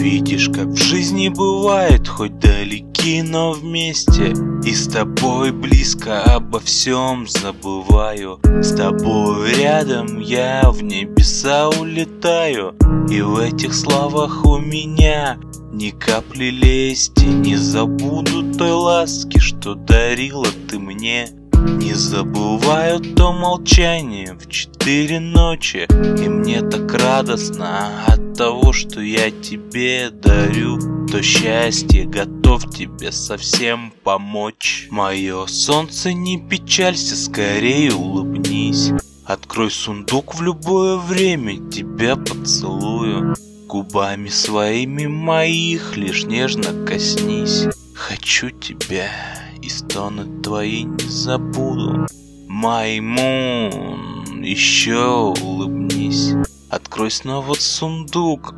Видишь, как в жизни бывает, хоть далеки, но вместе. И с тобой близко обо всем забываю. С тобой рядом я в небеса улетаю. И в этих словах у меня ни капли лести. Не забуду той ласки, что дарила ты мне. Не забываю то молчание в 4 ночи. И мне так радостно от того, что я тебе дарю. То счастье, готов тебе совсем помочь. Мое солнце, не печалься, скорее улыбнись. Открой сундук в любое время, тебя поцелую. Губами своими моих лишь нежно коснись. Хочу тебя, и стоны твои не забуду. My moon, еще улыбнись. Открой снова сундук,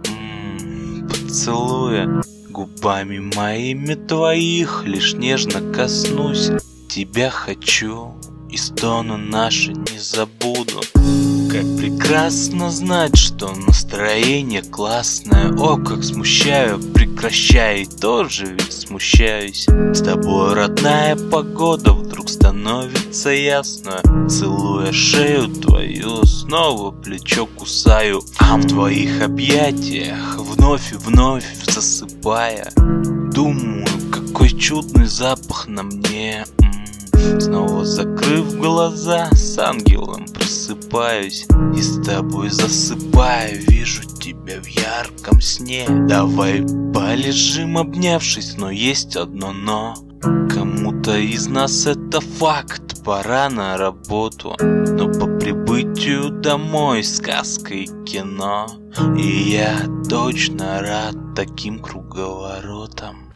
поцелуя. Губами моими твоих лишь нежно коснусь. Тебя хочу, и стоны наши не забуду. Как прекрасно знать, что настроение классное. О, как смущаю, прекращай, тоже ведь смущаюсь. С тобой родная погода вдруг становится ясно. Целуя шею твою, снова плечо кусаю. А в твоих объятиях вновь и вновь засыпая, думаю, какой чудный запах на мне. Снова закрыв глаза, с ангелом просыпаюсь. И с тобой засыпаю, вижу тебя в ярком сне. Давай полежим обнявшись, но есть одно но. Кому-то из нас это факт, пора на работу. Но по прибытию домой сказка и кино. И я точно рад таким круговоротам.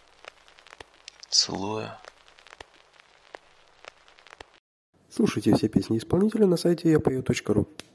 Целую. Слушайте все песни исполнителя на сайте yapою.ru.